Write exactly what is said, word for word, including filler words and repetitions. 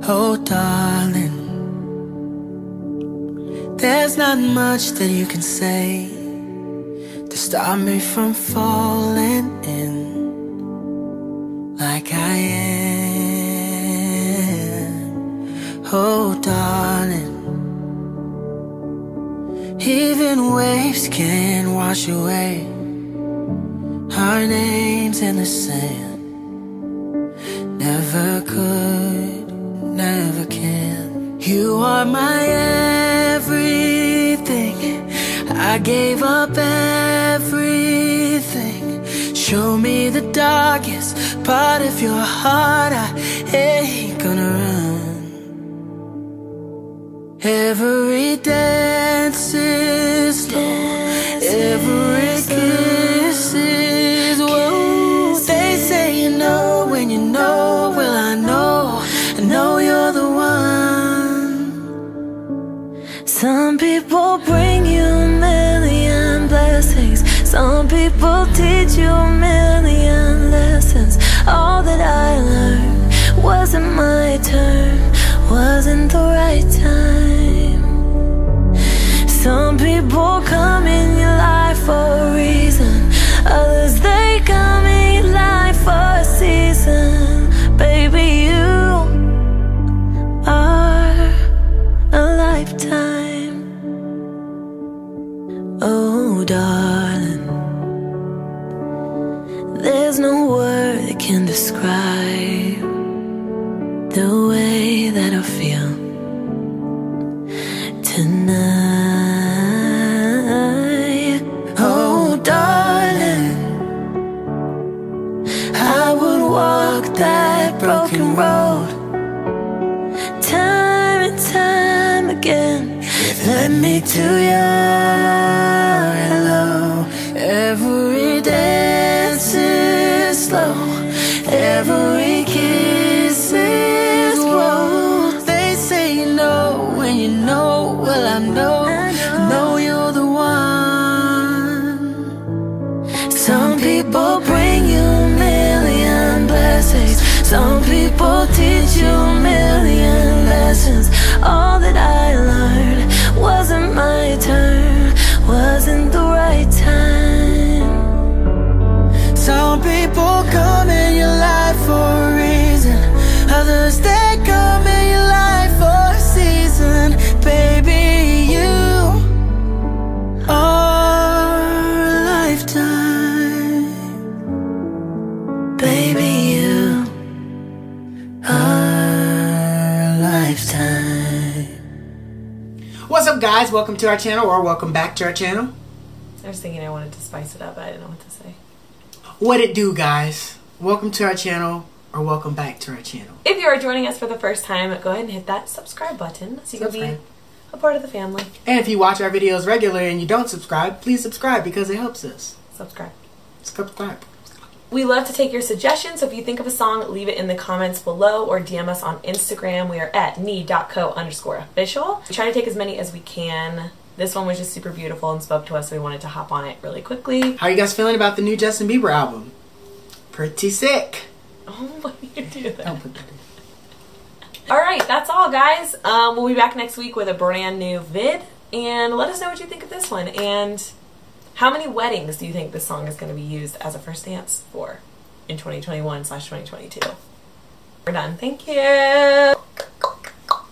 Oh, darling, there's not much that you can say to stop me from falling in like I am. Oh, darling, even waves can wash away our names in the sand. Never could, never can. You are my everything. I gave up everything. Show me the darkest part of your heart. I ain't gonna run. Every dance is slow, every kiss is whoa. They say you know when you know. Well, I know, I know you're the one. Some people bring you a million blessings. Some people teach you a million lessons. All that I learned wasn't my turn, wasn't the right time. Some people come in your life for a reason. Others, they come in your life for a season. Baby, you are a lifetime. Oh, darling, there's no word that can describe the way that I feel tonight. Oh, darling, I would walk that broken road Time and time again. if it led me to your hello. Every dance is slow, every kiss is whoa. They say you know when you know. Well, I know, I know you're the one. Some people bring you a million blessings. Some people teach you a million lessons. All that I learned wasn't my turn, wasn't the right time. Some people come in your life for a reason. Others, they come in your life for a season. Baby, you are a lifetime. Baby, you are a lifetime. What's up, guys? Welcome to our channel, or welcome back to our channel. I was thinking I wanted to spice it up, but I didn't know what to say. What it do, guys? Welcome to our channel, or welcome back to our channel. If you are joining us for the first time, go ahead and hit that subscribe button so you can Subscribe. be a part of the family. And if you watch our videos regularly and you don't subscribe, please subscribe because it helps us. Subscribe. Subscribe. We love to take your suggestions, so if you think of a song, leave it in the comments below or D M us on Instagram. We are at knee.co underscore official. We try to take as many as we can. This one was just super beautiful and spoke to us, so we wanted to hop on it really quickly. How are you guys feeling about the new Justin Bieber album? Pretty sick. Oh, why do you do that? Don't put that in. Alright, that's all, guys. Um, we'll be back next week with a brand new vid, and let us know what you think of this one. And how many weddings do you think this song is going to be used as a first dance for in twenty twenty-one slash twenty twenty-two? We're done. Thank you.